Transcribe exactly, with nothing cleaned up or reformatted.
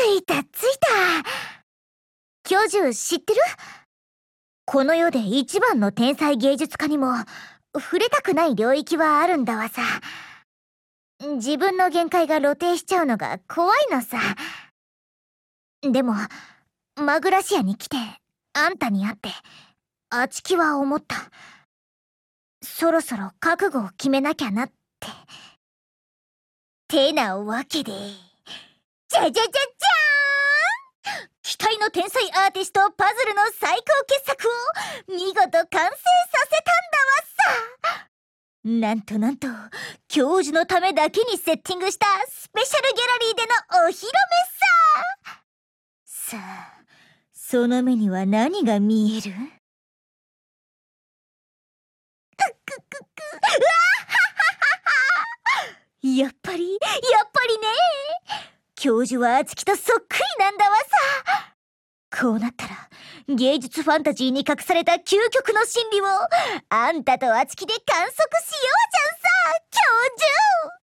いたついた。教授知ってる？この世で一番の天才芸術家にも触れたくない領域はあるんだわさ。自分の限界が露呈しちゃうのが怖いのさ。でもマグラシアに来てあんたに会ってあちきは思った。そろそろ覚悟を決めなきゃなって。てなわけで、じゃじゃじゃじゃーん！期待の天才アーティストパズルの最高傑作を見事完成させたんだわさ。なんとなんと教授のためだけにセッティングしたスペシャルギャラリーでのお披露目さ。さあ、その目には何が見える？くくくく、うわはははは。やっぱりやっぱりね。教授はあつきとそっくりなんだわさ。こうなったら芸術ファンタジーに隠された究極の真理をあんたとあつきで観測しようじゃんさ、教授。